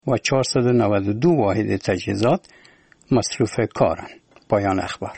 و 492 واحد تجهیزات مصروف کارند. پایان اخبار.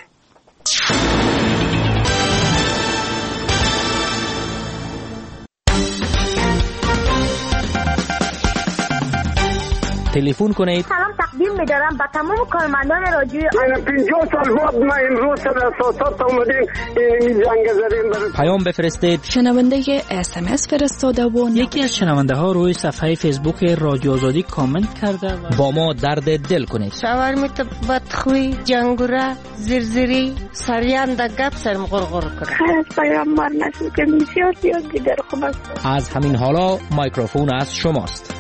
تلفن کنید. سلام تقدیم می‌دارم به تمام کارمندان رادیو. من 50 سال بعد ما امروز در اساسات اومدیم این جنگ زدیم. پیام بفرستید. شنونده SMS فرستاده و یکی از شنونده ها روی صفحه فیسبوک رادیو آزادی کامنت کرده و با ما درد دل کنید. شاورمیت بدخوی، جنگوره، زرزری، سریان دا گپ سرم غرغر کنه. خیر از پیامبر نسل که بسیار زیاد دیگر خوب است. از همین حالا میکروفون از شماست.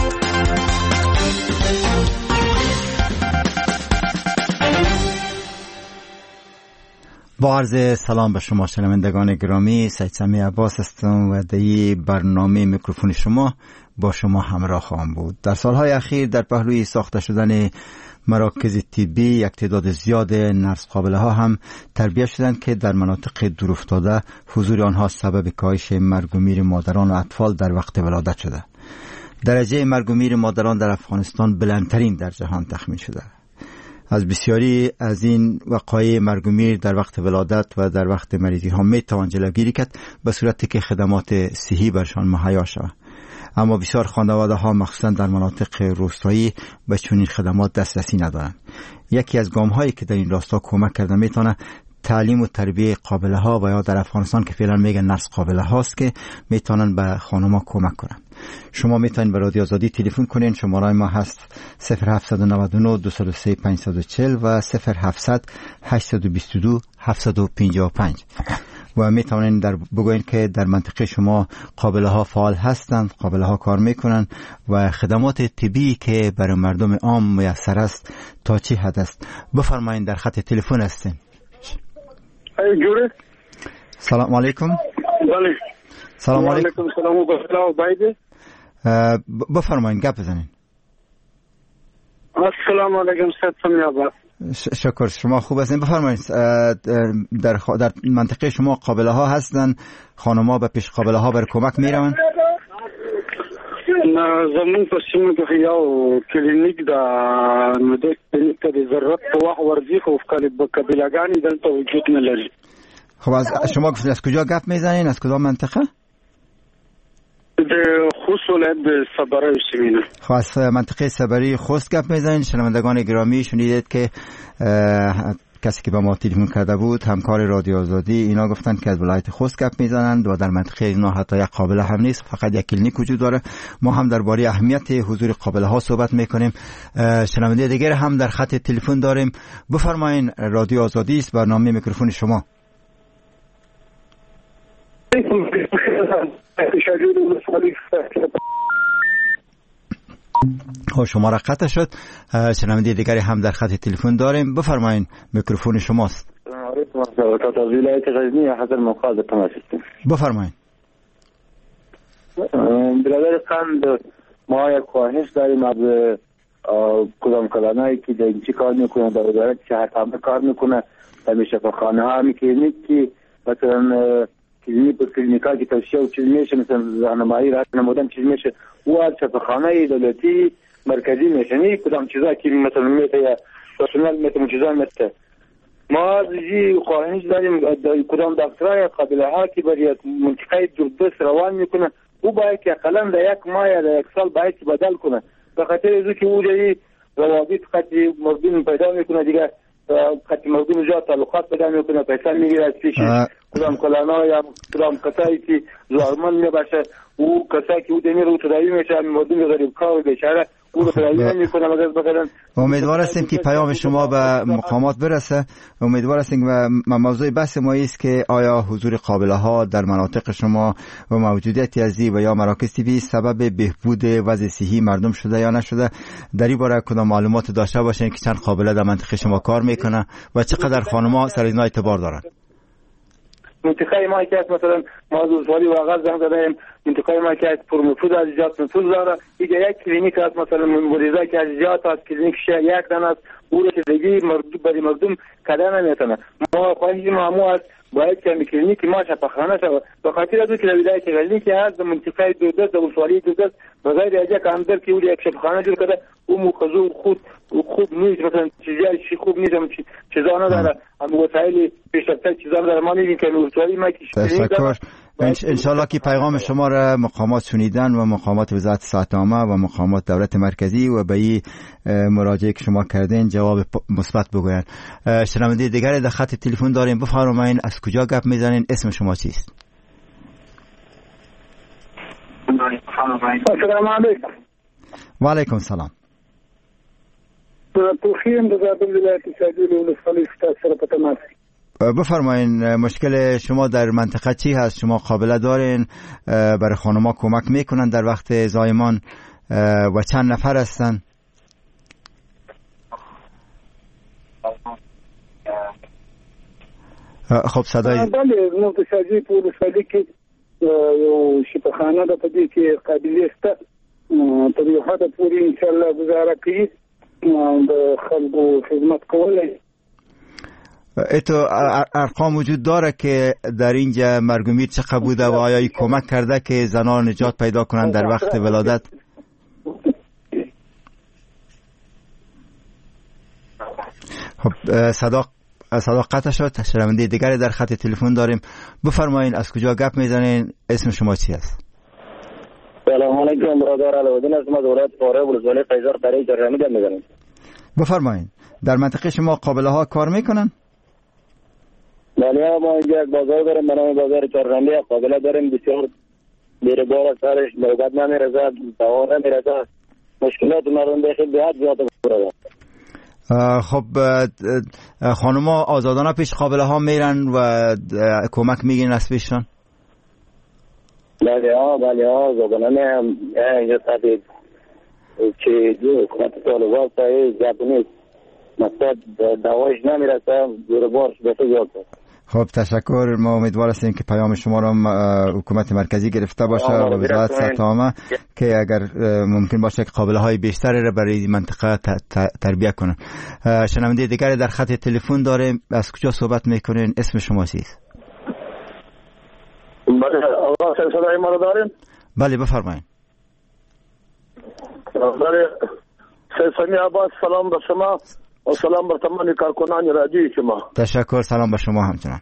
با عرض سلام به شما شنوندگان گرامی، سید سمی عباس هستم و در این برنامه میکروفون شما با شما همراه خواهم بود. در سالهای اخیر در پهلوی ساخته شدن مراکز طبی یک تعداد زیاد نرس قابله ها هم تربیت شدند که در مناطق دورافتاده حضور آنها سبب کاهش مرگ و میر مادران و اطفال در وقت ولادت شده. درجه مرگ و میر مادران در افغانستان بلندترین در جهان تخمین شده. از بسیاری از این وقایع مرگ و میر در وقت ولادت و در وقت مریضی ها می توان جلوگیری کرد به صورتی که خدمات صحی برشان مهیا شود. اما بسیار خانواده ها مخصوصا در مناطق روستایی به چنین خدمات دسترسی ندارند. یکی از گام هایی که در این راستا کمک کرده میتونه تعلیم و تربیه قابله ها و یا در افغانستان که فعلا میگن نرس قابله هاست که میتونن به خانوما کمک کنن. شما میتونید به رادیو آزادی تلفن کنین. شماره ما هست 0799 203 540 و 0700 822 755 و میتونین بگوین که در منطقه شما قابله ها فعال هستند، قابله ها کار میکنن و خدمات طبی که برای مردم عام میسر است تا چه حد است. بفرمایین، در خط تلفن هستین. جوره. سلام علیکم. بله. سلام علیکم. سلام و بسلام بایده. بفرمایین گپ بزنین. السلام علیکم سید سمی عباس. شکر، شما خوب هستین. بفرمایید در منطقه شما قابله ها هستن؟ خانم‌ها به پیش قابله ها بر کمک میروند؟ زمون په سیمه کې یو کلینیک د کلینیک د ضرورت په وخت ورزي خو قبیله‌ګانې دلته وجود نه لري. خب از شما از کجا گپ میزنین؟ از کدام منطقه؟ د خوست ولایت د صبری سیمینه. خب از منطقه صبری خوست گپ میزنین. شنوندگان گرامی شنیدید که کسی که به ما تلفن کرده بود همکار رادیو آزادی، اینا گفتن که از ولایت خوست گپ میزنند و در منطقه اینا حتی یک قابله هم نیست، فقط یک کلینیک وجود داره. ما هم درباره اهمیت حضور قابله ها صحبت میکنیم. شنونده دیگر هم در خط تلفن داریم. بفرمایین، رادیو آزادی است، برنامه میکروفون شما. شماره قطع شد. شنونده دیگری هم در خط تلفن داریم. بفرمایین، میکروفون شماست. ولایت غزنی حضرت مقاصد تماس هستیم. بفرمایین. برادر قند ما یک خواهش داریم از کدام کلانایی که در اینچی کار میکنه، در وزارت شهر همه کار میکنه، در شفاخانه ها میکنه که مثلا کلینیکا که توصیه و چیز میشه، مثلا راهنمایی نمودن چیز میشه و از شفاخانه دولتی مرکزی میشنی کدام چیزا که مثلا میته یا پرسنل میته چیزا میته. ما از خواهش داریم کدام دکترای قابله ها که برای منطقه دوردست روان میکنه او باید که اقلا در یک ماه یا در یک سال باید بدل کنه، به خاطر اینکه که او جایی روابط خطی مردم پیدا میکنه دیگه، خطی مردم جا تعلقات پیدا میکنه، پیسا میگیره از پیش کدام کلانا یا کدام کسایی که زارمن میباشه او کسایی که او دمیر او تداوی میشه مردم غریب کار بیچاره او رو تداوی نمیکنه مگر بخیرن. امیدوار هستیم که پیام شما به مقامات برسه. امیدوار هستیم و موضوع بحث ما است که آیا حضور قابله ها در مناطق شما و موجودیت ازی و یا مراکز طبی سبب بهبود وضع صحی مردم شده یا نشده. در این باره کدام معلومات داشته باشین که چند قابله در منطقه شما کار میکنه و چقدر خانم‌ها سر اینا اعتبار دارن؟ منطقه ما که مثلا ما از ولسوالی واقعا زنگ زدیم منطقه ما که پرمفروض از ایجاد نفوذ داره دیگه یک کلینیک هست مثلا مریضا که از ایجاد است کلینیکش یک دانه است او که دیگه برای مردم کدن نمیتونه ما خواهیم مامو است باید که کلینیک ما شفاخانه شود به خاطر از که لویدای کلینیک هست منطقه دودست و ولسوالی دودست بغیر از یک اندر که یک شفاخانه جور کرده او موخذو خوب نیست مثلا چیزی خوب نیست چیزا نداره اما وسایل پیشرفته چیزا نداره ما میگیم که ولسوالی ما تشکر انشالله که پیغام شما را مقامات شنیدن و مقامات وزارت صحت عامه و مقامات دولت مرکزی و به این مراجعه که شما کردین جواب مثبت بگوین. شنونده دیگری در خط تلفن داریم بفرمایید از کجا گپ میزنین اسم شما چیست؟ السلام علیکم. و علیکم سلام. توخیم در ولایت شجاع ولسوالی سره په تماس. بفرمایین مشکل شما در منطقه چی هست؟ شما قابله دارین برای خانم‌ها کمک میکنن در وقت زایمان و چند نفر هستن؟ خب صدای بله نو د شجاع ولسوالی کې یو شفاخانه د پدې کې قابلیت ته تر یو حد پورې ان شاء الله گزاره کوي د خلکو خدمت کولای. ایتو ارقام وجود داره که در اینجا مرگ و میر چقدر بوده و آیا کمک کرده که زنان نجات پیدا کنند در وقت ولادت؟ خب صدا قطع شد. شنونده دیگری در خط تلفن داریم بفرمایین از کجا گپ میزنین اسم شما چی است؟ سلام علیکم برادر علوالدین از ولایت فارغ ولسوالی قیصر قریه جرمی گپ میزنم. بفرمایین در منطقه شما قابله ها کار میکنن؟ بله ما اینجا یک بازار داریم به نام بازار چهارشنبه قابله داریم بسیار میره بار سرش نوبت نمیرسه دوا نمیرسه مشکلات مردم بخیر به حد زیاده برده. خب خانوما آزادانه پیش قابله ها میرن و کمک میگین از پیششان؟ بله ها آزادانه اینجا تحتید که حکومت طالبان سایه زیادونیست مقصد دوایش نمیرسه دور بارش بسه زیاد. خب تشکر. ما امیدوار هستیم که پیام شما را حکومت مرکزی گرفته باشه و وزارت صحت عامه که اگر ممکن باشه که قابله های بیشتری را برای منطقه تربیت کنن. شنونده دیگری در خط تلفن داریم از کجا صحبت میکنین اسم شما چیست؟ بله آقا صدای ما رو داریم؟ بله بفرمایید. بله سیمی عباس سلام به شما و سلام بر تمام کارکنان رادیوی شما. تشکر. سلام به شما همچنان.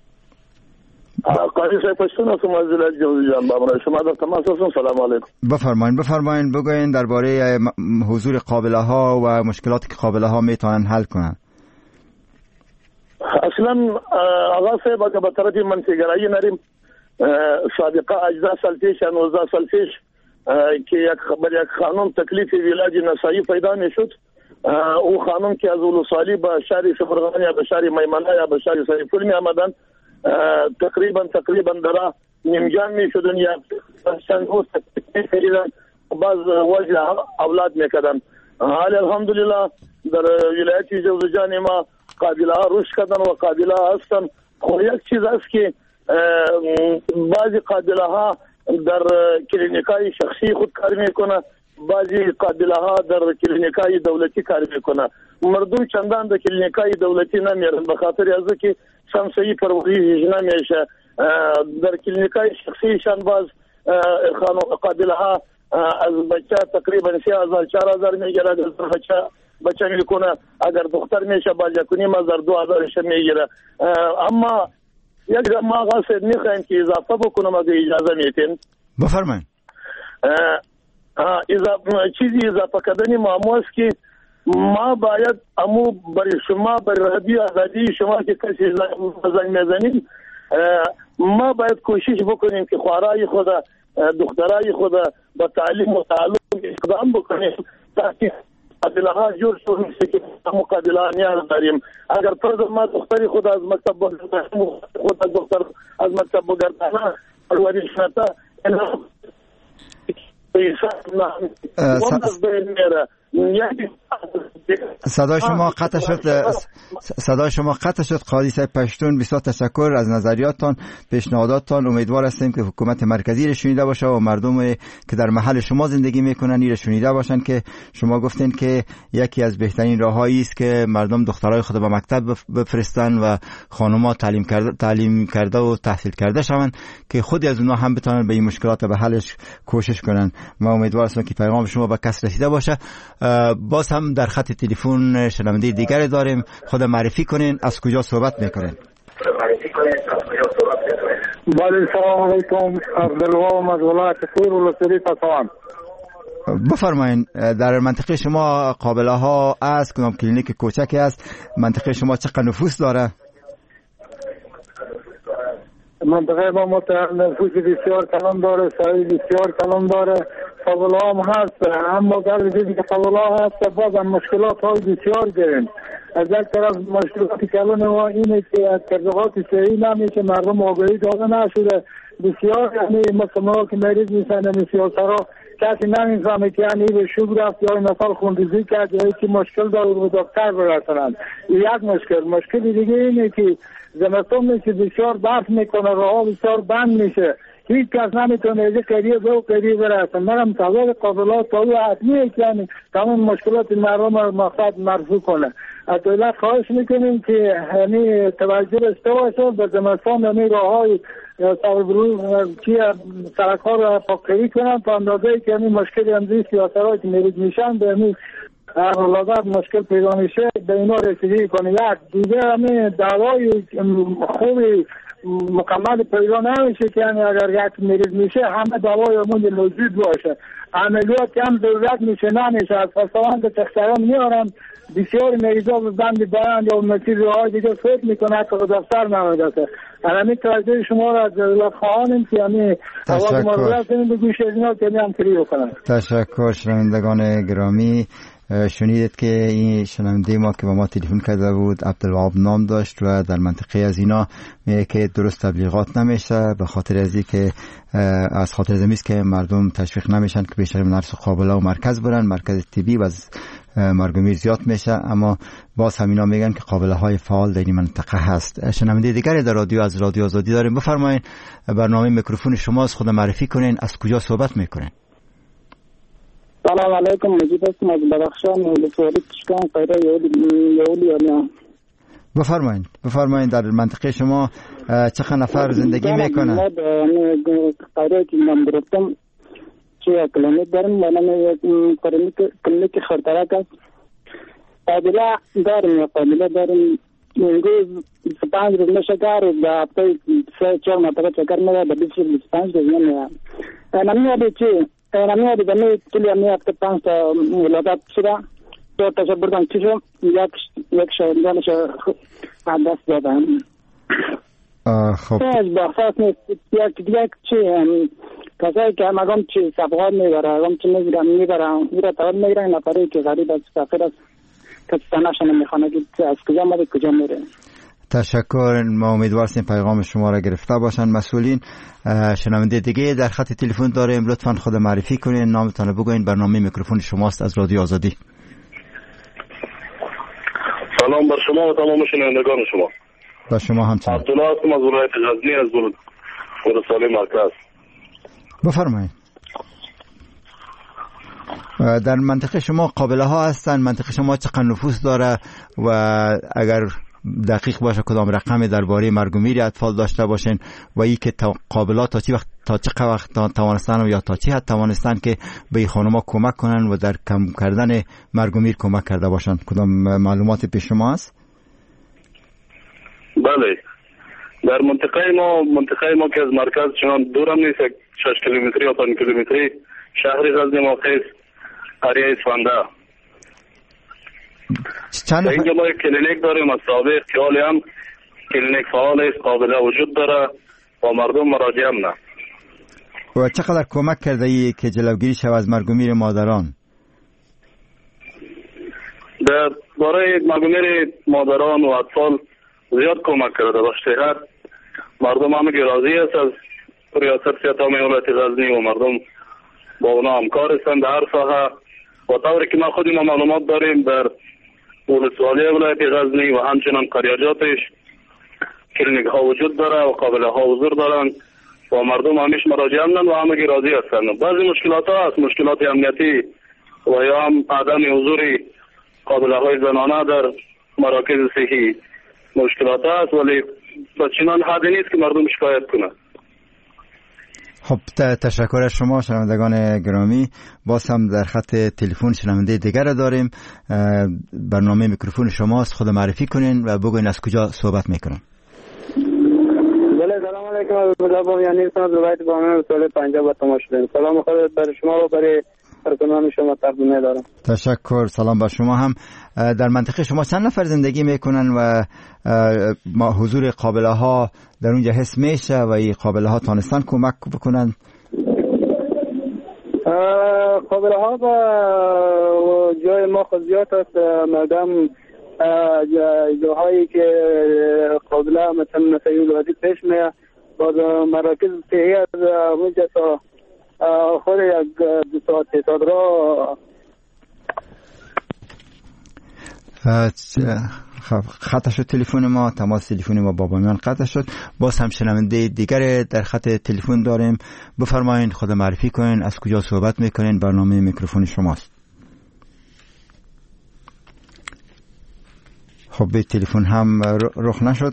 قاضی صاحب پشتون هستم از ولایت جوزجان بابرای شما در تماس هستم. سلام علیکم. بفرمایین بگوین درباره حضور قابله ها و مشکلاتی که قابله ها میتونن حل کنن. اصلا آقا صاحب اگه به طرف منفیگرایی نریم سابقه 18 سال پیش 19 سال پیش که یک خانم تکلیف ولادت نسایی پیدا میشد او خانم که از ولسوالی به شهر شفرغان یا به شهر میمنه یا به شهر سیفول می آمدن تقریبا در نیمجان می شدن یا چند روز تقریبا بعض وجه اولاد می کردن. حال الحمدلله در ولایت جوزجان ما قابله ها رشد کردن و قابله هستن. خو یک چیز است که بعضی قابله ها در کلینیکای شخصی خود کار میکنه بعضی قابله ها در کلینیکای دولتی کار میکنه. مردم چندان در کلینیکای دولتی نمیرن به خاطر از که شمسایی پروری نمیشه. در کلینیکای شخصی شان باز قابله ها از بچه تقریبا 3000 4000 میگیره. بچه میکنه اگر دختر میشه باز 1500 2000 میگیره. اما یک ما آقا صاحب میخوایم که اضافه بکنم اگه اجازه میتین. بفرمایید. چیزی اضافه کردنی معمول است که ما باید امو برای شما برای رادیو آزادی شما که کسی زنگ میزنید ما باید کوشش بکنیم که خوارای خود دخترای خود با تعلیم و تعلم اقدام بکنیم تاکه قابله ها جور شد میشه که مقابله نیاز داریم. اگر فرض ما دختری خود از مکتب خود از دختر از مکتب بگردانه پرورش نتا صدای شما قطع شد قاضی صاحب پشتون. بسیار تشکر از نظریاتتان، پیشنهاداتتان. امیدوار هستیم که حکومت مرکزی را شنیده باشه و مردم که در محل شما زندگی میکنن این را شنیده باشن که شما گفتین که یکی از بهترین راههایی است که مردم دخترای خود به مکتب بفرستن و خانم‌ها تعلیم کرده و تحصیل کرده شوند که خودی از اونها هم بتونن به این مشکلات به حلش کوشش کنن. ما امیدوار هستم که پیغام شما به کس رسیده باشه. باز هم در خط تلفن شنونده دیگری داریم. خود معرفی کنین، از کجا صحبت میکنین؟ بله، سلام علیکم. عبدالوهاب از ولایت کور ولسوالی پسوان. بفرمایین، در منطقه شما قابله ها است؟ کدام کلینیک کوچکی است؟ منطقه شما چقدر نفوس داره؟ منطقه ما نفوس بسیار کلان داره، سعی بسیار کلان داره، قابله هم هست، اما در دیدی که قابله هست باز هم مشکلات های بسیار داریم. از یک طرف مشکلات کلان ما اینه که از تبلیغات صحیح نمیشه، مردم آگاهی داده نشده. بسیار یعنی مثلا که مریض میشن سیاسرها کسی نمیفهمه که یعنی به شوک رفت یا مثلا خونریزی کرد یا که مشکل داره به دکتر برسنن. یک مشکل دیگه اینه که زمستون میشه بسیار برف میکنه، راه بسیار بند میشه، هیچ کس نمیتونه از قریب به قریب برسه. منم تازه قابلات تازه حتمیه که یعنی تمام مشکلات مردم مقصد مرفوع کنه. از دولت خواهش میکنیم که یعنی توجه داشته باشه به زمستان، یعنی راههای سرک ها رو پاک‌کاری کنن تا اندازه‌ای که یعنی مشکل امروزی سیاست‌هایی که مریض میشن به یعنی اغلب مشکل پیدا میشه به اینا رسیدگی کنه. یک دیگه همین دوای خوبی مکمل پیدا نمیشه که یعنی اگر یک مریض میشه همه دوای همون موجود باشه. عملیات هم ضرورت میشه نمیشه. از فسوان که تختران میارن بسیار مریضا به بند بیان یا مسیر های دیگه فوت میکنه، حتی به دفتر نمیرسه. همین توجه شما را از دولت خواهانیم که همین آواز ما رو رسیم به گوش از اینا که همینطوری بکنن. تشکر. شنوندگان گرامی، شنیدید که این شنونده ما که با ما تلفن کرده بود عبدالوهاب نام داشت و در منطقه از اینا میگه که درست تبلیغات نمیشه به خاطر ازی که از خاطر زمیست که مردم تشویق نمیشن که بیشتر نرس قابله و مرکز برن، مرکز طبی و از مرگومیر زیاد میشه. اما باز همینا میگن که قابله های فعال در این منطقه هست. شنونده دیگری در رادیو از رادیو آزادی داریم. بفرمایید، برنامه میکروفون شماست، خود معرفی کنین، از کجا صحبت میکنین؟ سلام علیکم، مجید هستم از بدخشان ولسوالی تشکان قیره یولی. بفرمایید در منطقه شما چقدر نفر زندگی میکنن؟ قیره که من گرفتم چه کلینیک دارم، من کلینیک خرطرک است. قابله داریم امروز 25 روز نشه کار و به هفته 3-4 مرتبه چکر میره به 25 روز نمیره. نمیاد دمی کلی می هفته 5 تا ولادت شده تو تشبر دارم چیزم یک شهردانش دست دادم. خب از بخصاص نیست یک چی کسایی که همگام چی سبقات میبره همگام چی میبره میره طول میگیره نفری که غریب از فقیر است کسی تنش نمیخوانه که از کجا مده کجا میره. تشکر. ما امیدوار هستیم پیغام شما را گرفته باشن مسئولین. شنونده دیگه در خط تلفن داریم، لطفاً خود معرفی کنین، نامتون بگوین، برنامه میکروفون شماست از رادیو آزادی. سلام بر شما و تمام شنوندگان شما. با شما همچنین. عبدالله هستم از ولایت غزنی از ولسوالی مرکز. بفرمایید. در منطقه شما قابله ها هستن؟ منطقه شما چقدر نفوس داره و اگر دقیق باشه کدام رقم درباره مرگومیر اطفال داشته باشین و ای که قابلات تا چه وقت توانستن و یا تا چه حد توانستن که به این خانم‌ها کمک کنن و در کم کردن مرگومیر کمک کرده باشن؟ کدام معلومات پیش شما است؟ بله، در منطقه ما که از مرکز چنان دور هم نیست، 6 کیلومتری یا 5 کیلومتری شهر غزنی واقع است، قریه اسفنده. اینجا ما یک کلینیک داریم از سابق که حالی هم کلینیک فعال است، قابله وجود داره و مردم مراجعه هم نه. و چقدر کمک کرده ای که جلوگیری شود از مرگومیر مادران؟ در باره مرگومیر مادران و اطفال زیاد کمک کرده. به صحت مردم همه راضی است از ریاست صحت عامه ولایت غزنی و مردم با اونا همکار هستند در هر ساحه و طوری که ما خودی ما معلومات داریم در ولسوالی ولایت غزنی و همچنان قریاجاتش کلینیک ها وجود داره و قابله ها حضور دارن و مردم همیش مراجعه میکنن و همگی راضی هستند. بعضی مشکلات ها هست، مشکلات امنیتی و یا هم عدم حضور قابله های زنانه در مراکز صحی مشکلات هست، ولی بچنان حدی نیست که مردم شکایت کنند. خب تشکر از شما شنوندگان گرامی. باز هم در خط تلفن شنونده دیگر را داریم. برنامه میکروفون شماست، خود معرفی کنین و بگوین از کجا صحبت میکنن. بله سلام علیکم. مدام یعنی سلام روایت با من سال 50 با تماش دارم. سلام خودت برای شما و برای کارکنان شما تقدیم دارم. تشکر. سلام بر شما هم. در منطقه شما چند نفر زندگی میکنن و حضور قابله ها در اونجا حس میشه و این قابله ها تانستن کمک بکنن؟ قابله ها با جای ما خود زیاد است. مردم جاهایی که قابله مثل ولادی پیش میه باز مراکز صحی از اونجا تا خود یک 2 ساعت 3 ساعت را قطع شد تلفن ما، تماس تلفن ما با بامیان قطع شد. باز هم شنونده دیگر در خط تلفن داریم. بفرمایید خود معرفی کنین، از کجا صحبت میکنین، برنامه میکروفون شماست. خب به تلفن هم رخ نشد.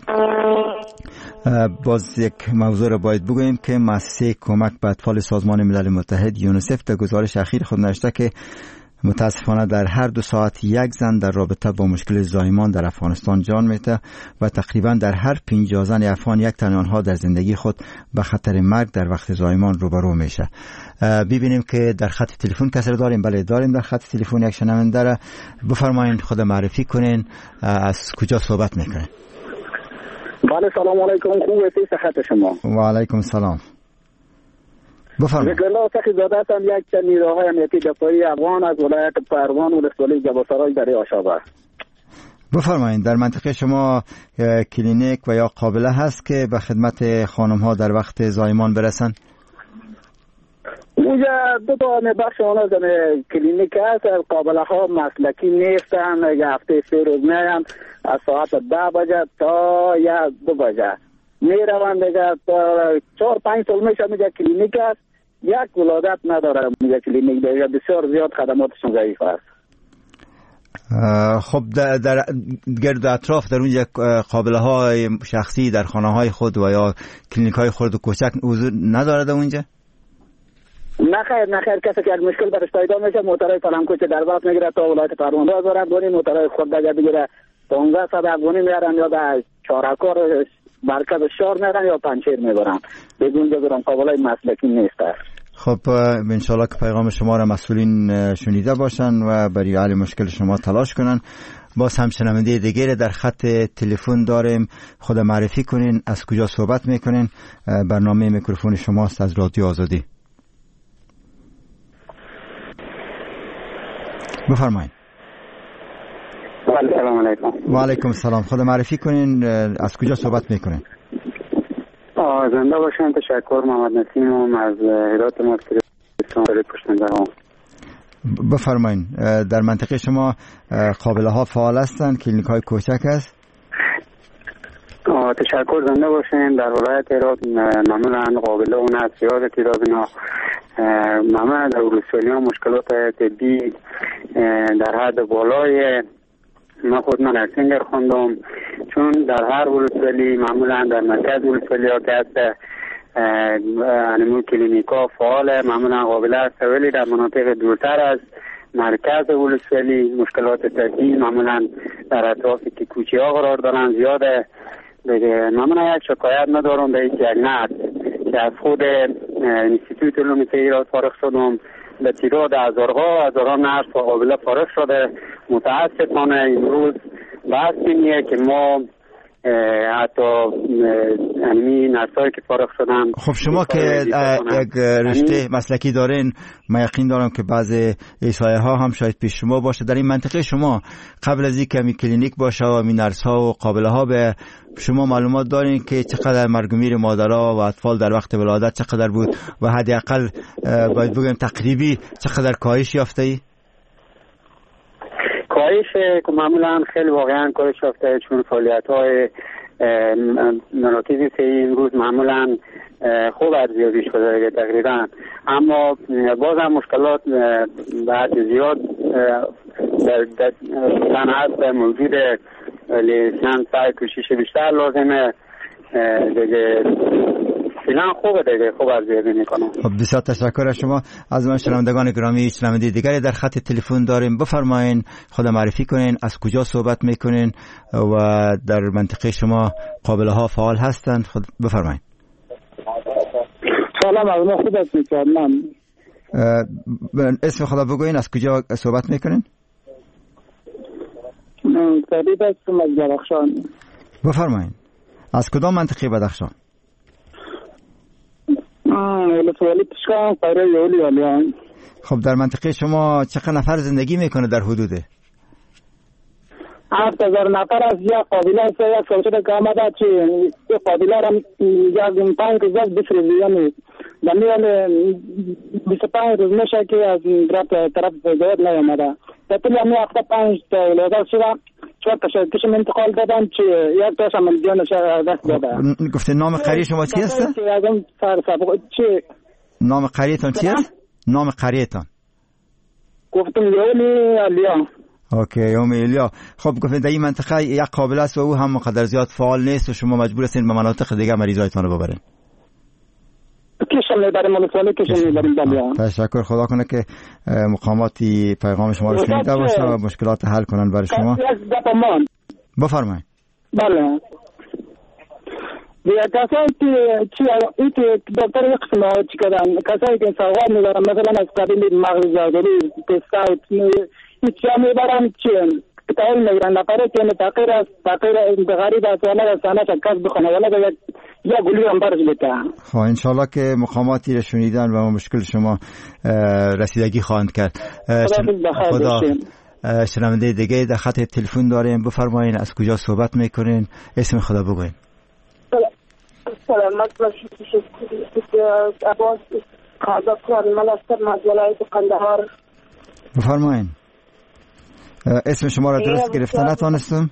باز یک موضوع را باید بگوییم که مؤسسه کمک به اطفال سازمان ملل متحد یونیسف در گزارش اخیر خود نوشته که متاسفانه در هر 2 ساعت یک زن در رابطه با مشکل زایمان در افغانستان جان می‌دهد و تقریبا در هر 50 زن افغان یک تن آنها در زندگی خود به خطر مرگ در وقت زایمان روبرو میشه. ببینیم که در خط تلفن کسی داریم. بله داریم در خط تلفن یک شنونده را. بفرمایید خود معرفی کنین، از کجا صحبت میکنین؟ بله سلام علیکم. خوبه صحت شما؟ و علیکم سلام. بفرمایید. بسیار سخی زاده هستم، یک تن نیروهای امنیتی دفاعی افغان از ولایت پروان ولسوالی جباسرای در آشابه. بفرمایید در منطقه شما کلینیک و یا قابله هست که به خدمت خانم ها در وقت زایمان برسن؟ اونجا 2 تا بخش آنها کلینیک هست. قابله ها مسلکی نیستن، یک هفته 3 روز میان از ساعت 10 بجه تا 2 بجه میروند. دیگه 4-5 سال میشه میگه کلینیک است، یک ولادت نداره میگه کلینیک. دیگه بسیار زیاد خدماتشون ضعیف است. خب در گرد اطراف در اونجا قابله های شخصی در خانه های خود و یا کلینیک های خود و کوچک حضور نداره در اونجا؟ نه خیر کسی که مشکل برش پیدا میشه موترهای پلنگوچه در وقت میگیره تا ولایت پروان 2000 افغانی، موترهای خود دیگه بگیره 1500 افغانی میارن یا به چارکار مرکز شهر میارن یا پنچیر میبرن. بدون بگیرن قابله مسلکی نیست. خب انشالله که پیغام شما را مسئولین شنیده باشن و برای حل مشکل شما تلاش کنن. باز هم شنونده دیگه در خط تلفن داریم. خود معرفی کنین، از کجا صحبت میکنین. برنامه میکروفون شماست از رادیو آزادی. بفرمایید. سلام علیکم. و علیکم سلام. خود معرفی کنین، از کجا صحبت میکنین؟ زنده باشین. تشکر. محمد نسیم از هرات ماسکری پشتنده ها. بفرمایید در منطقه شما قابله ها فعال هستند؟ کلینیک های کوچک است؟ تشکر. زنده باشین. در ولایت هرات معمولا قابله اون از زیاد تعداد اینا معمولا در ولسوالی ها مشکلات طبی در حد بالای ما خود من نرسینگر خوندم، چون در هر ولسوالی معمولا در مرکز ولسوالی ها که هست انمو کلینیکا فعاله معمولا قابله است، ولی در مناطق دورتر از مرکز ولسوالی مشکلات طبی معمولا در اطرافی که کوچه ها قرار دارن زیاده. دیگه معمولا یک شکایت ندارم به یک نت که از خود انستیتوت علوم ایران فارغ شدم به تعداد هزاران نرس و قابله فارغ شده. متاسفانه امروز بحث اینیه که ما حتی همین نرسایی که فارغ شدن. خب شما که یک رشته مسلکی دارین، من یقین دارم که بعض ایسایه ها هم شاید پیش شما باشه. در این منطقه شما قبل از اینکه می کلینیک باشه و می نرس ها و قابله ها به شما معلومات دارین که چقدر مرگ و میر مادرها و اطفال در وقت ولادت چقدر بود و حداقل باید بگم تقریبی چقدر کاهش یافته ای؟ کاهش که معمولا خیلی واقعا کاهش یافته، چون فعالیت‌های مراکز صحی امروز معمولا خوب ارزیابی شده تقریبا، اما باز هم مشکلات به حد زیاد در صنعت موجود، لیسان سعی کوشش بیشتر لازمه دیگه. فعلا خوبه دیگه، خوب ارزیابی میکنم. خب بسیار تشکر از شما. از من شنوندگان گرامی، شنونده دیگری در خط تلفن داریم. بفرمایین، خود معرفی کنین، از کجا صحبت میکنین و در منطقه شما قابله ها فعال هستند؟ خود بفرمایین. سلام، از ما خودت میکنم. اسم خدا بگوین، از کجا صحبت میکنین؟ فرید هستم از بدخشان. بفرمایین، از کدام منطقه بدخشان؟ ولسوالی تشکان، قریه یولی آلیان. خب در منطقه شما چقدر نفر زندگی میکنه در حدوده؟ 7000 نفر از یک قابله است. یک سوچه که آمده چی یک قابله را یک 5 روز بفرزی، یعنی دمیال 25 روز میشه که از طرف فضایت نیامده. در طول همی هفته 5 تا لازم شده 4 تا کشم انتقال دادن چی یک تاش هم دیانش دست داده. گفته نام قریه شما چی است؟ نام قریه‌تان چی است؟ نام قریه‌تان گفتم یومی الیا. اوکی، یوم الیا. خب گفتین در این منطقه یک قابله است و او هم مقدر زیاد فعال نیست و شما مجبور هستین به مناطق دیگه مریضایتان رو ببرین. کشم میبریم ولسوالی، کشم میبریم دلیان. تشکر، خدا کنه که مقاماتی پیغام شما رو شنیده باشه و مشکلات حل کنن برای شما. بفرمایید. بله. کسایی که دکتر یک قسم ها چی کردن، کسایی که سوال میبرن مثلا از قبیل مغز زادری تستایت هیچ ها میبرن چی تایل میگرن نفره که تغییر است، تغییر غریب است ولی از سانه شکست بخونه ولی یا گلی هم برش بده. خب انشالله که مقاماتی را شنیدن و مشکل شما رسیدگی خواهند کرد. خدا. شنونده دیگه در خط تلفن داریم. بفرمایین، از کجا صحبت میکنین؟ اسم خدا بگوین. سلامت باشید. عباس قادقان ملستر از ولایت قندهار. بفرمایین. اسم شما را درست گرفته نتوانستم.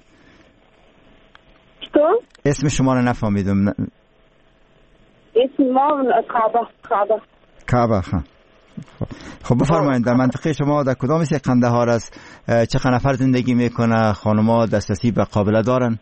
چطور؟ اسم شما را نفهمیدم. اسم ما کعبه. خب بفرمایید، در منطقه شما در کدام از قندهار است؟ چقدر نفر زندگی میکنه؟ خانم‌ها دسترسی به قابله دارن؟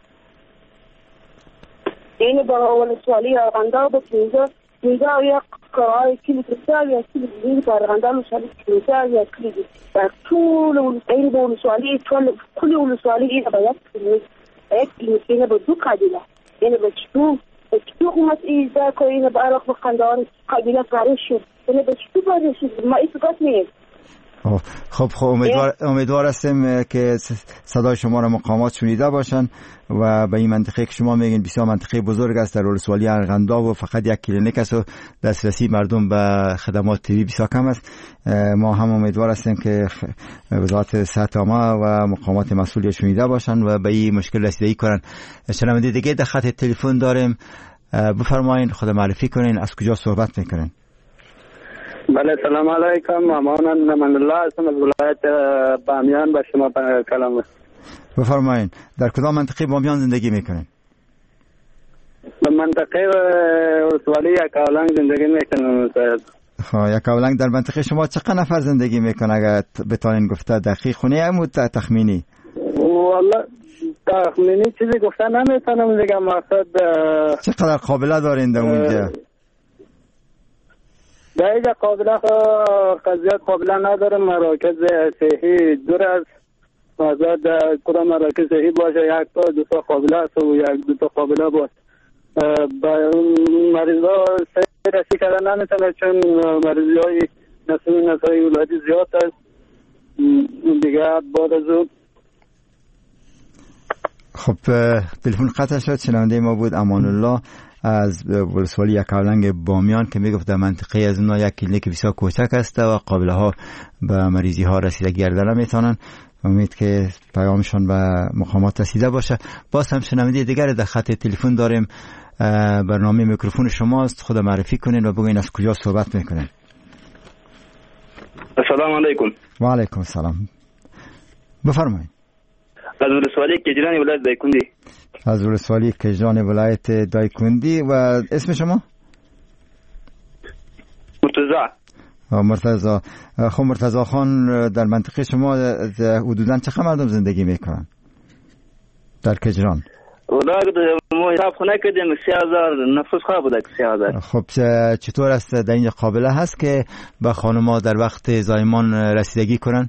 این با ولسوالی ارغنداب با 15 یک قرای کلیدسال یا کلید ارغنداب مشابه 15 یا کلید در طول این با ولسوالی کل ولسوالی این باید این با دو قبیله، این با چطور حکومت ایزا که این با عراق با قندهار قبیله فرش شد، این با چطور فرش شد ما ایسقات نیست. خب امیدوار هستیم که صدای شما را مقامات شنیده باشن و به این منطقه که شما میگین بسیار منطقه بزرگ است در ولسوالی ارغنداب و فقط یک کلینیک است و دسترسی مردم به خدمات طبی بسیار کم است. ما هم امیدوار هستیم که وزارت صحت عامه و مقامات مسئول شنیده باشن و به این مشکل رسیدگی کنن. شنونده دیگه در خط تلفن داریم. بفرمایید، خود معرفی کنین، از کجا صحبت میکنین؟ بله، سلام علیکم. من الله هستم از ولایت بامیان. با شما کلام. بفرمایین، در کدام منطقه بامیان زندگی میکنین؟ در منطقه ولسوالی یکاولنگ زندگی میکنم. یکاولنگ. در منطقه شما چقدر نفر زندگی میکنه اگر بتونین گفته دقیق خونه یا تخمینی؟ والله تخمینی چیزی گفته نمیتونم دیگه. مقصد چقدر قابله دارین در اونجا؟ در اینجا قضیات قابله ندارم. مراکز صحی دور از مازاد کدام مراکز صحی باشه یک تا دو تا قابله است و یک دو تا قابله باشه. مریض ها صحی رسی کردن نمیتونه چون مریضی های نسای ولادی زیاد است دیگه. بعد از اون خب تلفن قطع شد. شنونده ما بود امان الله از ولسوالی یکاولنگ بامیان که میگفت در منطقه از اونها یک کلینیک بسیار کوچک است و قابله ها به مریضی ها رسیدگی کردن میتونن. امید که پیامشون به مقامات رسیده باشه. باز هم شنونده دیگر در خط تلفن داریم. برنامه میکروفون شماست، خود معرفی کنین و بگوین از کجا صحبت میکنین. السلام علیکم. و علیکم السلام. بفرمایید. از ولسوالی کجران ولایت دایکندی. از ولسوالی کجران ولایت دایکندی. و اسم شما؟ مرتضی. خب مرتضی خان، در منطقه شما حدوداً چه مردم زندگی میکنن در کجران؟ ما حساب خونه کردیم 3000 نفوس خواه بوده. 3000. خب چطور است در اینجا قابله هست که به خانم‌ها در وقت زایمان رسیدگی کنن؟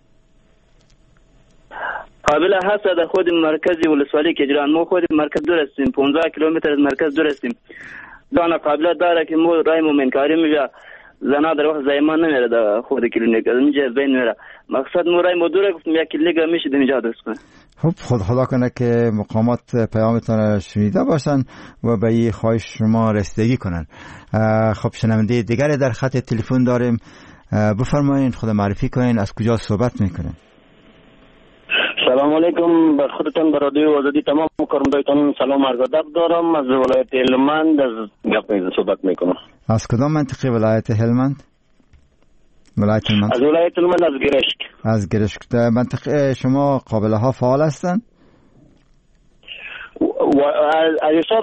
قابله هست. در خود مرکز ولسوالی کجران ما خود مرکز دور هستیم، 15 کیلومتر از مرکز دور هستیم. دانا قابله داره که ما رای منکاری میشه زنا در وقت زایمان نمیره در خود کلینیک اینجا بین میره. مقصد ما رای دوره گفتم یک کلینیک میشه اینجا درست کنه. خب خدا کنه که مقامات پیامتان شنیده باشن و به این خواهش شما رسیدگی کنن. خب شنونده دیگری در خط تلفن داریم. بفرمایید، خود معرفی کنین، از کجا صحبت میکنین؟ سلام علیکم بر خودتان، بر رادیو آزادی تمام کارمندایتان سلام عرض ادب دارم. از ولایت هلمند از گپ صحبت میکنم. از کدام منطقه ولایت هلمند؟ ولایت هلمند. از ولایت هلمند، از گرشک. از گرشک. در منطقه شما قابله ها فعال هستند؟ از حساب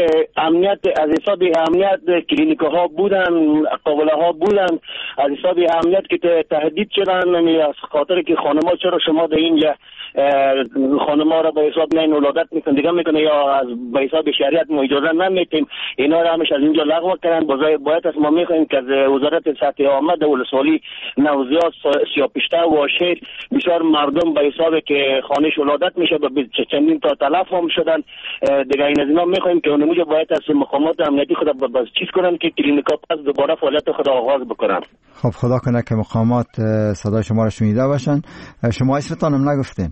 امنیت کلینیک ها بودن، قابله ها بودن. از حساب امنیت که تهدید شدن، از خاطر که خانم‌ها چرا شما در اینجا خانم‌ها را به حساب نه ولادت میکنه دیگه میکنه یا از به حساب شریعت ما اجازه نمیتیم، اینا را همش از اینجا لغو کردن. باید از ما میخوایم که از وزارت صحت عامه در ولسوالی نوزاد سیاپشته و شهر بسیار مردم به حساب که خانش ولادت میشه به چندین تا تلف هم شدن دیگه. این از اینا میخوایم که اونموجه باید از مقامات امنیتی خود باز چیز کنن که کلینیکا پس دوباره فعالیت خود آغاز بکنن. خب خدا کنه که مقامات صدای شما را شنیده باشن. شما اسمتان هم نگفتین؟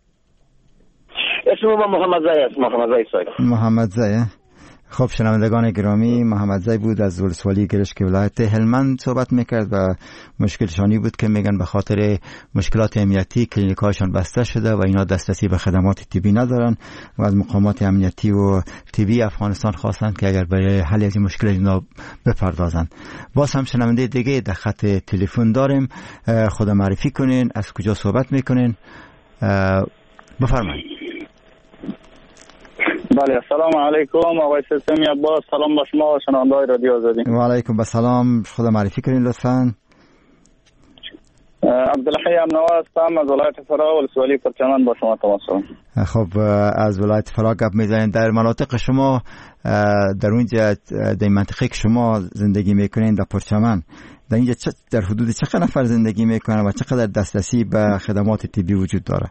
اسم ما محمد زی است. محمد زی. خب شنوندگان گرامی، محمد زی بود از ولسوالی گرشک ولایت هلمند صحبت میکرد و مشکلشانی بود که میگن به خاطر مشکلات امنیتی کلینیکاشان بسته شده و اینا دسترسی به خدمات طبی ندارن و از مقامات امنیتی و طبی افغانستان خواستن که اگر برای حل از این مشکل اینا بپردازن. باز هم شنونده دیگه در خط تلفن داریم. خود معرفی کنین، از کجا صحبت میکنین؟ بفرمایید. بله، السلام علیکم آقای سیستمی عباس. سلام با شما و شنونده‌های رادیو آزادی. و علیکم السلام. خود معرفی کنین لطفاً. عبدالحی امنوا هستم از ولایت فرا ولسوالی پرچمن با شما تماس دارم. خب از ولایت فرا گپ میزنید. در مناطق شما در اونجا در منطقه که شما زندگی میکنین در پرچمن در اینجا در حدود چقدر نفر زندگی میکنن و چقدر دسترسی به خدمات طبی وجود داره؟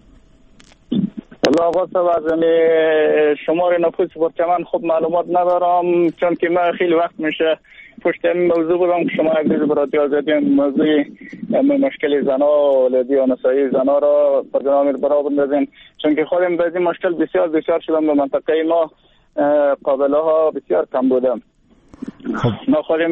الله آقا صاحب، از شمار نفوس پرچمن خوب معلومات ندارم چون که من خیلی وقت میشه پشت این موضوع بودم که شما یک روز برای آزادی موضوع مشکل زنا و ولادی و نسایی زنا را برنامه برابر بندازیم، چون که خودم به این مشکل بسیار شدم. به منطقه ما قابله ها بسیار کم بودم. ما خودم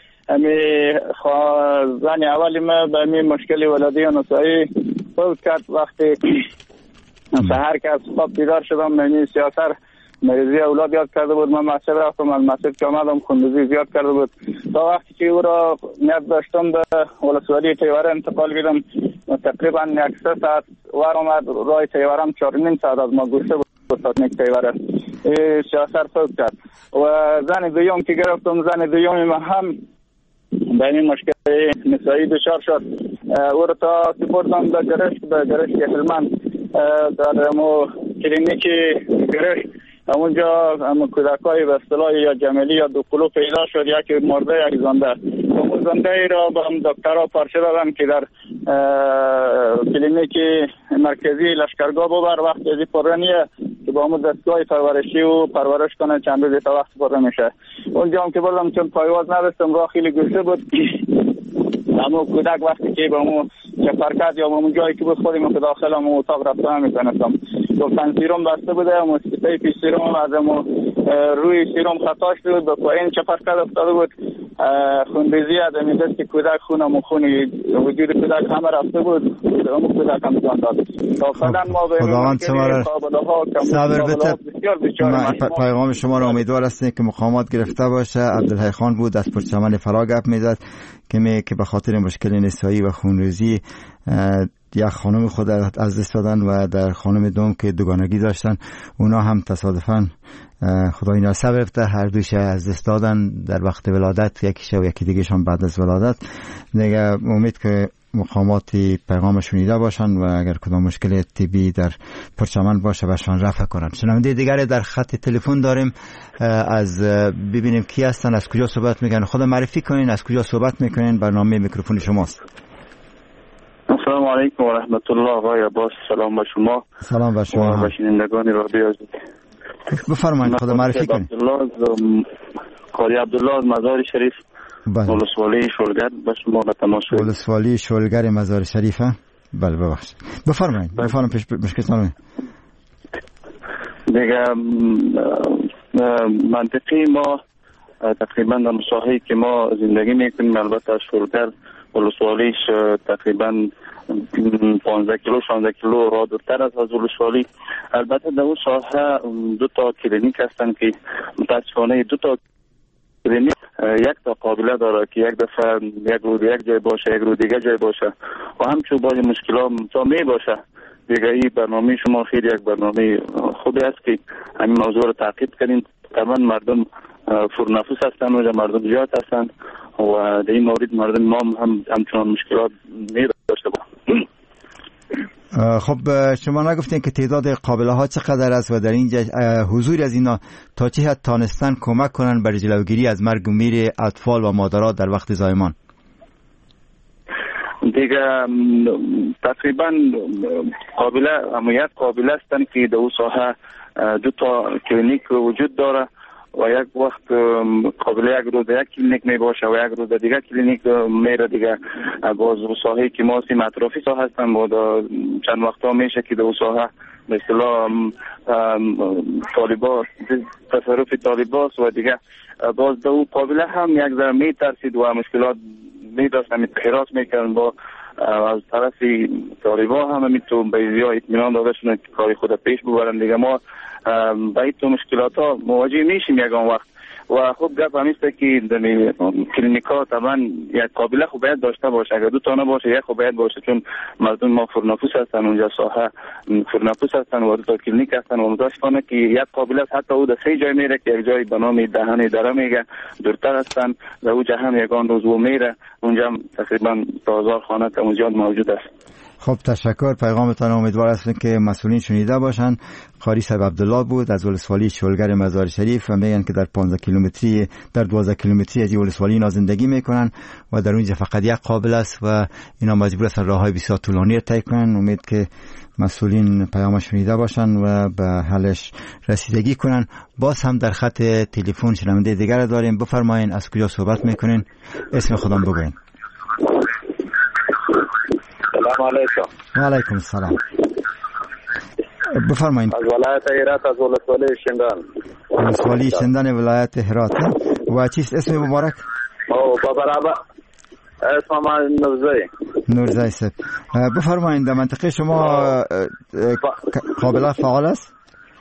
زن اولی ما به این مشکل ولادی و نسایی فوت کرد. وقتی سحر که از خواب بیدار شدم منی سیاسر مریضی اولاد یاد کرده بود. من مسجد رفتم، از مسجد که آمدم خونریزی زیاد کرده بود. تا وقتی که او را نیت داشتم به ولسوالی تیوره انتقال بدم، تقریبا 1-3 ساعت ور آمد. راه تیورم 4.5 ساعت از ما گوشه بود تا تیوره. سیاسر فوت کرد و زن دوم که گرفتم، زن دوم من هم به این مشکل نسایی دچار شد. او را تا سپردم به گرشک هلمند در کلینیک گرشک. همونجا کودکای به اصطلاح یا جمعی یا دوقلو پیدا شد، یکی مرده یک زنده. اون زنده ای را به دکترها پرچه دادن که در کلینیک مرکزی لشکرگاه ببر. وقتی ازی پره نیه که با همون دستگاه پرورشی و پرورش کنه چند روزی تا وقت پره میشه. اونجا هم که بردم چون پایواز نداشتم، راه خیلی گشته بود. اما کودک وقتی که به همون چپرکت یا به همون جایی که بود خودم که داخل همون اتاق رفته نمیتونستم. گفتن سیروم بسته بوده، همون سپی پیش سیروم از همون روی سیروم خطا شده بود، به پایین چپرکت افتاده بود. خونریزی از همین دست که کودک خونم و خونی وجود کودک همه رفته بود. همون کودک هم جان داد. تا فعلا ما به خداوند شما را صبر بده. پیغام شما را امیدوار هستیم که مقامات گرفته باشه. عبدالحی خان بود از پرچمن فرا گپ میزد که به خاطر مشکل نسایی و خونریزی یک خانم خود از دست دادن و در خانم دوم که دوگانگی داشتن اونا هم تصادفاً خدا اینا صبر بفته هر دوش از دست دادن در وقت ولادت، یکیش و یکی دیگهشان بعد از ولادت. دیگه امید که مقامات پیغام شنیده باشن و اگر کدام مشکل طبی در پرچمن باشه بهشان رفع کنن. شنونده دیگری در خط تلفن داریم، از ببینیم کی هستن، از کجا صحبت میکنن، خود معرفی کنین، از کجا صحبت میکنین، برنامه میکروفون شماست. السلام علیکم و رحمت الله. آقای عباس سلام به شما. سلام به شما و شنوندگان رادیو آزادی. بفرمایید، خود معرفی کنین. قاری عبدالله از مزار شریف، ولسوالی شولگر. به شما به تماس ولسوالی شولگر مزار شریفه. بله ببخشید، بفرمایید. پیش مشکلتون دیگه. منطقی ما تقریبا در مساحه‌ای که ما زندگی میکنیم، البته شولگر ولسوالیش تقریبا 15 کیلو 16 کیلو را دورتر از ولسوالی. البته در اون ساحه 2 تا کلینیک هستن که متاسفانه 2 تا کلینیک یک تا قابله داره که یک دفعه یک روز یک جای باشه، یک روز دیگه جای باشه و همچون باز مشکلات تا می باشه. دیگه این برنامه شما خیلی یک برنامه خوبی است که همین موضوع رو تعقیب کنین. تمام مردم فرنفوس هستن و مردم زیاد هستن و در این مورد مردم ما هم همچنان مشکلات می داشته با. خب شما نگفتین که تعداد قابله ها چقدر است و در اینجا حضور از اینا تا چه حد تانستن کمک کنن بر جلوگیری از مرگ و میر اطفال و مادرات در وقت زایمان؟ دیگه تقریبا یک قابله هستن که در اون ساحه 2 تا کلینیک وجود داره و یک وقت قابل یک روز یک کلینیک می باشه و یک روز دیگه کلینیک میره. دیگه باز ساحه‌ای که ما سیم اطرافی ساحه هستن و چند وقتا میشه که در ساحه به اصطلاح طالبات تصرف طالبات و دیگه باز در اون قابله هم یک ذره میترسید و مشکلات میداشتن، تحقیرات میکردن با از طرف طالبا هم میتون به زیاد اطمینان داده شدن که کاری خود پیش ببرن. دیگه ما با این تو مشکلات ها مواجه میشیم یکان وقت و خب گپ همیسته که کلینیک ها طبعا یک قابله خوب باید داشته باشه، اگر 2 تا نباشه یک خوب باید باشه، چون مردم ما فرنفوس هستن، اونجا ساحه فرنفوس هستن و 2 تا کلینیک هستن و متاسفانه که یک قابله حتی او در 3 جای میره که یک جای به نام دهن دره میگه دورتر هستن و او جهان یکان روز و میره اونجا تقریبا 1000 خانه که اونجا موجود است. خب تشکر، پیغامتان امیدوار هستم که مسئولین شنیده باشن. قاری صاحب عبدالله بود از ولسوالی شولگر مزار شریف و میگن که در 15 کیلومتری در 12 کیلومتری از ولسوالی اینا زندگی میکنن و در اونجا فقط یک قابل است و اینا مجبور هستن راههای بسیار طولانی طی کنن. امید که مسئولین پیام شنیده باشن و به حلش رسیدگی کنن. باز هم در خط تلفن شنونده دیگر داریم. بفرمایید از کجا صحبت میکنین، اسم خودم بگوین. سلام علیکم. و علیکم السلام. بفرمایید. از ولایت هرات، از ولسوالی شندان. ولسوالی شندان ولایت هرات. و چیست اسم مبارک؟ برابر اسم من نورزای صاحب. بفرمایید در منطقه شما قابله فعال است؟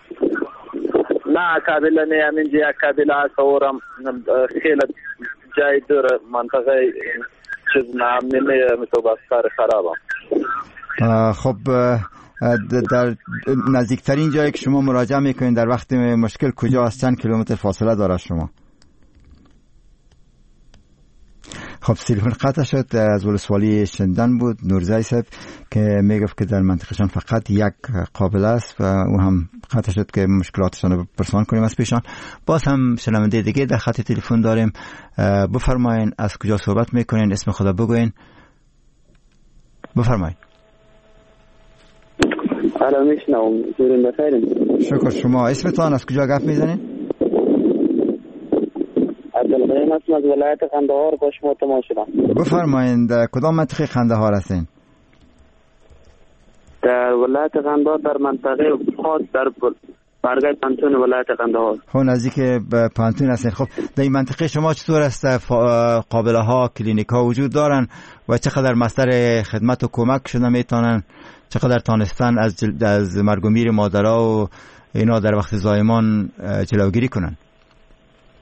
نه قابله نه، همینجا یک قابله است و خیلی جای دور منطقه چیز نمیشه متوسط خرابه. خب در نزدیکترین جایی که شما مراجعه میکنین در وقت مشکل کجا است؟ چند کیلومتر فاصله داره شما؟ خب تلفن قطع شد. از ولسوالی شندن بود نورزای صاحب که میگفت که در منطقهشان فقط یک قابل است و او هم قطع شد که مشکلاتشان رو پرسان کنیم از پیشان. باز هم شنونده دیگه در خط تلفن داریم. بفرمایین از کجا صحبت میکنین، اسم خدا بگوین. بفرمایید. سلام، میشنوم. دورین بخیرین. شکر. شما اسمتان از کجا گپ میزنین؟ عبدالغنی هستم از ولایت قندهار. با شما تماس شدم. بفرمایید کدام منطقه قندهار هستین؟ در ولایت قندهار در منطقه خاص در برگای پانتون ولایت قندهار. خب نزدیک به پانتون هستین. خب در این منطقه شما چطور است؟ قابله ها کلینیک ها وجود دارن و چقدر مصدر خدمت و کمک شده میتونن؟ چقدر تانستن از مرگ و میر مادرها و اینا در وقت زایمان جلوگیری کنن؟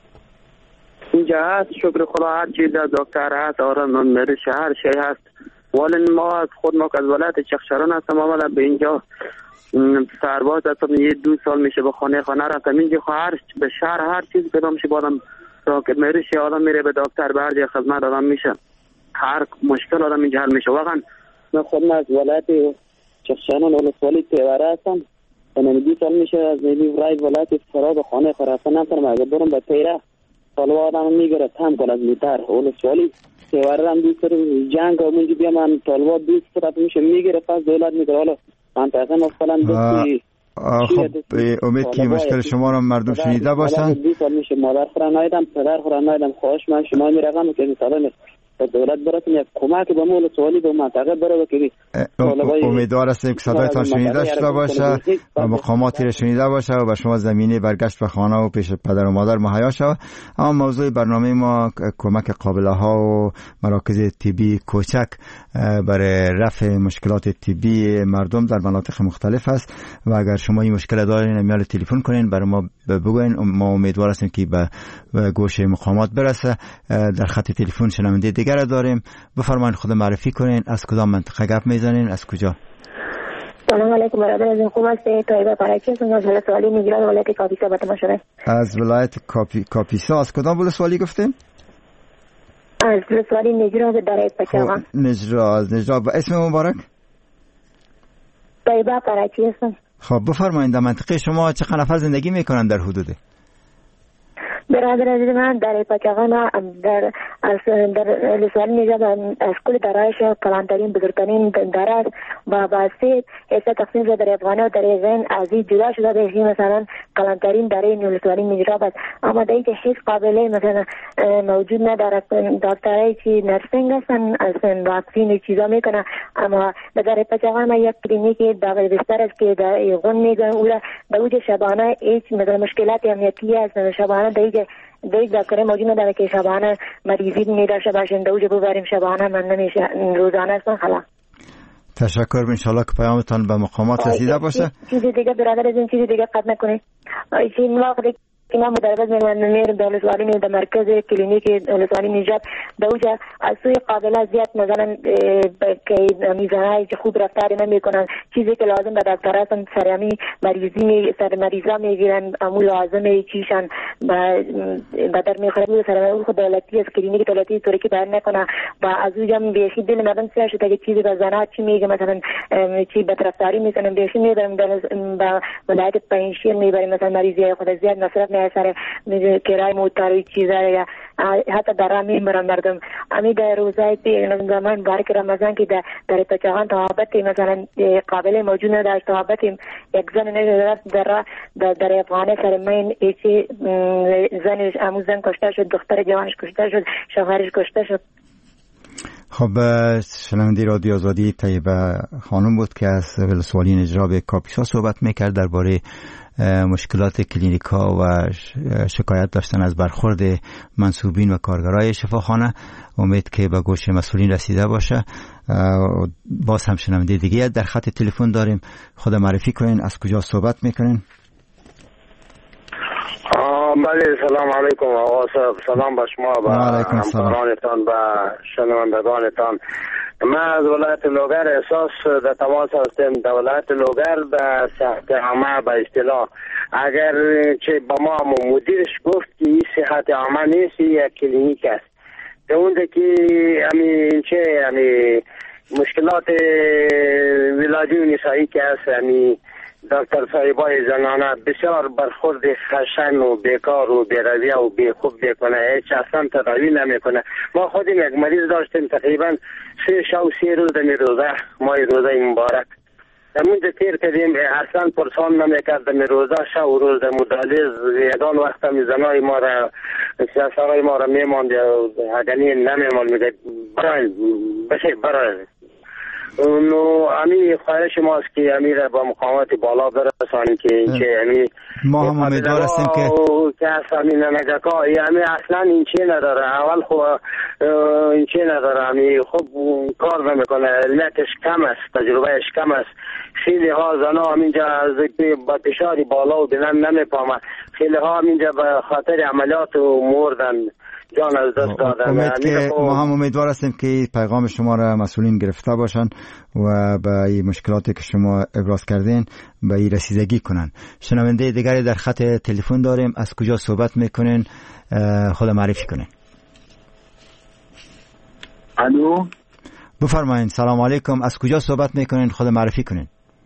اینجا هست شکر خدا، هر چیز دکتر هست، آرام میره، شهر هست ولی ما خود ما از ولایت چخشران هستم، آمدم به اینجا سرباز هستم، 1-2 سال میشه به خانه رفتم. اینجا به شهر هر چیزی پیدا میشه آدم راکت میریشه، آدم میره به دکتر به هر جای خدمت آدم میشه، هر مشکل آدم اینجا حل میشه. واقعا من خودم از ولایت چخشران ولسوالی تیوره هستم، 2 سال میشه از رای ولایت فرا به خانه رفتن نمیتونم. اگه برم به تیره طالب آدم میگیره هم کن از میتر ولسوالی تیوره هم دوست جنگ و منجی بیا من طالبات دوست طرف میشه میگیره، پس دولت میگیره. حالا منطقه مثلا دستی خب امید که مشکل شما را مردم شنیده باشن. 2 سال میشه مادر خورم نایدم، پدر خورم نایدم. خواهش من شما میرقم که مثلا دولت براتون یک کمک به مول سوالی به منطقه بره که امیدوار هستیم که صدایتان شنیده شده باشه و مقاماتی را شنیده باشه و به شما زمینه برگشت به خانه و پیش پدر و مادر مهیا شود. اما موضوع برنامه ما کمک قابله ها و مراکز طبی کوچک برای رفع مشکلات طبی مردم در مناطق مختلف است و اگر شما این مشکل دارین میال تلفن کنین برای ما بگوین. ما امیدوار هستیم که به گوش مقامات برسه. در خط تلفن شنونده دیگر داریم. بفرمایید خود معرفی کنین، از کدام منطقه گپ میزنین، از کجا؟ سلام علیکم برادر عزیز، خوب هستید؟ طیبه پرچی هستم از ولسوالی نجران ولایت کاپیسا به ما شده. از ولایت کاپیسا. از کدام ولسوالی گفتین؟ از ولسوالی نجران دره پچاغان. از نجران. اسم مبارک؟ طیبه پرچی هستم. خب بفرمایید در منطقه شما چه نفر زندگی میکنن در حدود؟ برادر عزیز من در پچاغان در لسوال نجات از کل درایش کلانترین بزرگترین دره است و باسه حصه تقسیم شده در افغانه و در زین ازی جدا شده به مثلا کلانترین دره لسوالی نجات است. اما در اینکه هیچ قابله مثلا موجود نداره. دکترایی که نرسینگ هستن از واکسین چیزا میکنه. اما در پچاغان ما یک کلینیکی داخل بستر است که در ایغون میگن او در اوج شبانه هیچ مثلا مشکلات امنیتی است. شبانه دیگه دکتر موجود نداره که شبانه مریضی نداشته باشین دوجه ببریم شبانه من نمیشه روزانه هستن. خلا تشکر. انشالله که پیامتان به مقامات رسیده باشه. چیزی دیگه برادر از این چیزی دیگه قد نکنید. این وقتی که ما مدربت میرم در لسوالی در مرکز کلینیک لسوالی نجات دوجه از سوی قابله زیاد مثلا که میزنهای که خوب رفتاری نمیکنن. چیزی که لازم به دکتر هستن سریمی مریضا میگیرن امو لازمه چیشن به در میخوره سرمایه خود دولتی از کلینیک دولتی طوری که بر نکنه و از اوجه بیشی دل مردم سیاه شده که چیزی به زنها چی میگه مثلا چی بدرفتاری میکنن بیشی میبرم به ولایت پنشیر میبریم مثلا مریضی خود زیاد مصرف سر کرای موتر و چیزا یا حتی در میبرم مردم. امی در روزای زمان بارک رمضان که در پچاغان تهابت مثلا قابل موجود نداشت. تهابت یک زن نجات در افغانه سر مین ایچی زنش اموزن کشته شد، دختر جوانش کشته شد، شوهرش کشته شد. خب شنونده رادیو آزادی طیبه خانم بود که از ولسوالی نجران به کاپیسا صحبت میکرد درباره مشکلات کلینیکا و شکایت داشتن از برخورد منصوبین و کارگرای شفاخانه. امید که به گوش مسئولین رسیده باشه. باز هم شنونده دیگه در خط تلفن داریم. خود معرفی کنین، از کجا صحبت میکنین؟ بله سلام علیکم آقا صاحب، سلام به شما و همکارانتان و شنوندگانتان. من از ولایت لوگر احساس در تماس هستم. در ولایت لوگر در صحت عامه به اصطلاح اگر چه با ما مدیرش گفت که این صحت عامه نیست، یک کلینیک است. در اونجا که مشکلات ولادی و نسایی که هست دکتر صاحبای زنانه بسیار برخورد خشن و بیکار و بی‌رویه و بیخوب میکنه، هیچ اصلا تداوی نمیکنه. ما خودیم یک مریض داشتیم تقریبا 3 روز دمی روزه ماه روزه مبارک همونجا تیر کردیم، اصلا پرسان نمیکرد دمی روزه شب و روز دمی دالیز یگان وقت همی زنای ما را سیاسرهای ما را میماند اگنی نمیماند میگه برای نو امی خواهش ماست که امی را با مقامات بالا برسانیم که اینچه امی ما هم امیدوار هستیم که امی ننگکا امی اصلا اینچه نداره. اول خب اینچه نداره، امی خب کار نمیکنه، علتش کم است، تجربهش کم است. خیلی ها زنا همینجا با فشاری بالا و بلند نمیپامه، خیلی ها همینجا به خاطر عملیات و مردن جان از دست دادن. ما هم امیدوار هستیم که پیغام شما را مسئولین گرفته باشن و به این مشکلاتی که شما ابراز کردین به این رسیدگی کنن. شنونده دیگری در خط تلفن داریم. از کجا صحبت میکنین؟ خود معرفی کنین. الو، بفرمایید. سلام علیکم. از کجا صحبت میکنین؟ خود معرفی کنین.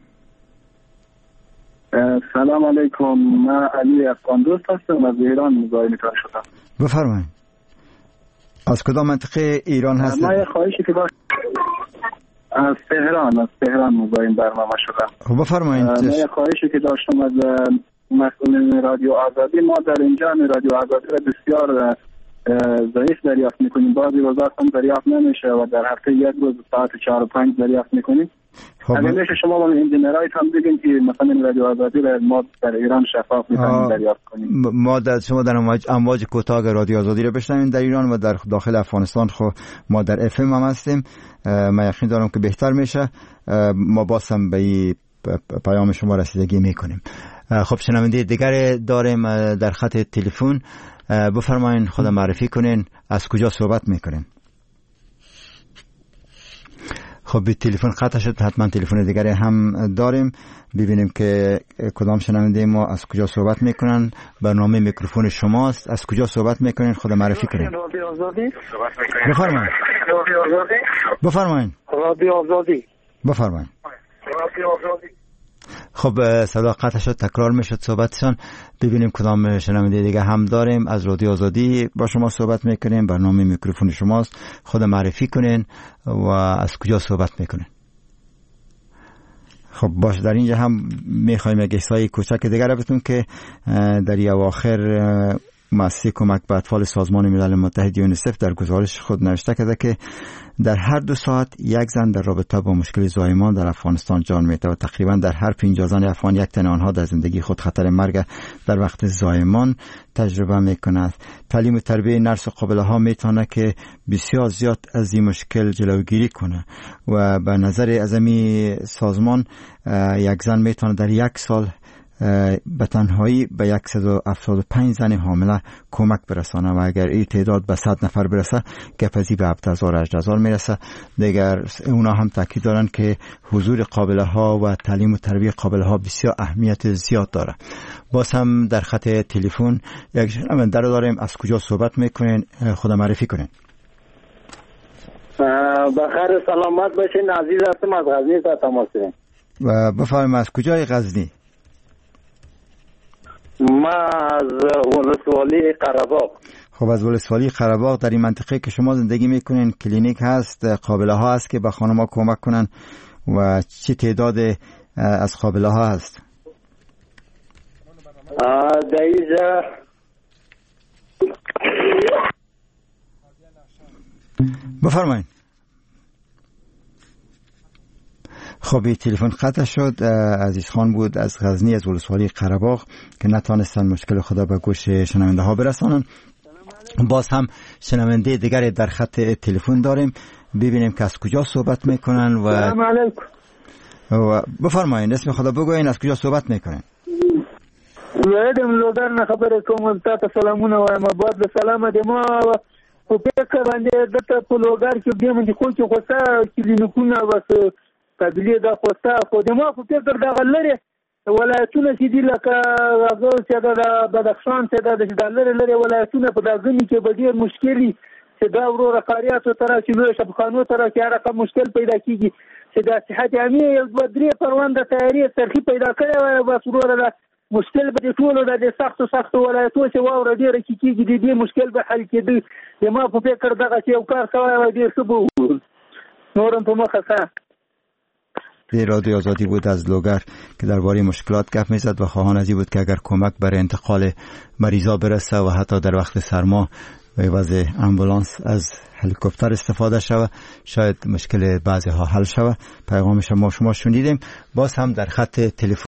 سلام علیکم، من علی افغان دوست هستم، از ایران مزاحم شدم. بفرمایید. از کدام منطقه ایران هستید؟ من خواهشی که از تهران مزاحم برنامه شدم. خب بفرمایید. من خواهشی که داشتم از مسئولین رادیو آزادی، ما در اینجا رادیو آزادی را بسیار ضعیف دریافت میکنیم. بعضی روزا هم دریافت نمیشه و در هفته یک روز ساعت 4 و 5 دریافت میکنیم. اگر میشه شما با انجینرهای هم بگین که مثلا رادیو آزادی را ما در ایران شفاف میتونیم دریافت کنیم. ما در شما در امواج کوتاه رادیو آزادی را بشنویم در ایران و در داخل افغانستان خب ما در اف ام هم هستیم. من یقین دارم که بهتر میشه. ما بازم به این پیام شما رسیدگی میکنیم. خب شنونده دیگر داریم در خط تلفن. بفرمایید خود معرفی کنین. از کجا صحبت میکنین؟ خب تلفن قطع شد. حتما تلفن دیگری هم داریم. ببینیم که کدام شنونده ما از کجا صحبت میکنن. برنامه میکروفون شماست. از کجا صحبت میکنین؟ خود معرفی کنین. بفرمایید. بفرمایید. رادیو آزادی. بفرمایید. خب صدا قطع شد. تکرار میشد صحبتشان. ببینیم کدام شنونده دیگه هم داریم. از رادیو آزادی با شما صحبت میکنیم. برنامه میکروفون شماست. خود معرفی کنین و از کجا صحبت میکنین. خب باش، در اینجا هم میخوایم یک احصای کوچک دیگر رو بتون که در اواخر مؤسسه کمک به اطفال سازمان ملل متحد یونیسف در گزارش خود نوشته کرده که در هر 2 ساعت یک زن در رابطه با مشکل زایمان در افغانستان جان می‌دهد و تقریبا در هر 50 زن افغان یک تن آنها در زندگی خود خطر مرگ در وقت زایمان تجربه می‌کند. تعلیم و تربیت نرس و قابله ها میتونه که بسیار زیاد از این مشکل جلوگیری کنه و به نظر اعظمی سازمان یک زن میتونه در 1 سال به تنهایی به 175 زن حامله کمک برسانه و اگر این تعداد به 100 نفر برسه گپزی به 7000 8000 میرسه. دیگر اونا هم تاکید دارن که حضور قابله ها و تعلیم و تربیت قابله ها بسیار اهمیت زیاد داره. باز هم در خط تلفن یک شنونده داریم. از کجا صحبت میکنین؟ خود معرفی کنین. بخیر سلامت باشین. عزیز هستم، از غزنی تماس دارم. و بفرمایید از کجای غزنی؟ ما از ولسوالی قره‌باغ. خب از ولسوالی قره‌باغ در این منطقه که شما زندگی میکنین کلینیک هست، قابله ها هست که به خانم‌ها کمک کنن و چه تعداد از قابله ها هست؟ در اینجا بفرمایید. خب تلفن قطع شد. عزیز خان بود از غزنی از ولسوالی قره‌باغ که نتانستن مشکل خدا به گوش شنونده ها برسانن. باز هم شنونده دیگری در خط تلفن داریم. ببینیم که از کجا صحبت میکنن و سلام علیکم. و بفرمایید اسم خدا بگوین. از کجا صحبت میکنن؟ ویدم لودر نه خبره کوم تاسو سلامونه وایم. بعد سلام دې ما په فکر باندې دته په لوګر کې دې خو چې غوسه کلینیکونه وس قبیله دا خوسته خو د ما په فکر دا غلره ولایتونه چې دي لکه هغه چې دا بدخشان چې دا د لری ولایتونه په دغه کې به ډیر مشکلي چې دا ورو رقاریاتو تر چې نو شبخانو تر کې هغه مشکل پیدا کیږي چې د صحت عامه یو درې پرونده تیاری سرخي پیدا کړي او بس ورو مشکل به ټولو د سخت ولایتونو چې واور ډیر کیږي د دې مشکل به حل کېږي. د ما په فکر دغه چې یو کار کوي ډیر ښه بو نورم په مخه سره. رادیو آزادی بود از لوگر که درباره مشکلات گپ میزد و خواهان ازی بود که اگر کمک برای انتقال مریضا برسه و حتی در وقت سرما به وضع امبولانس از هلیکوپتر استفاده شود شاید مشکل بعضی ها حل شود. پیغام شما شنیدیم. باز هم در خط تلفن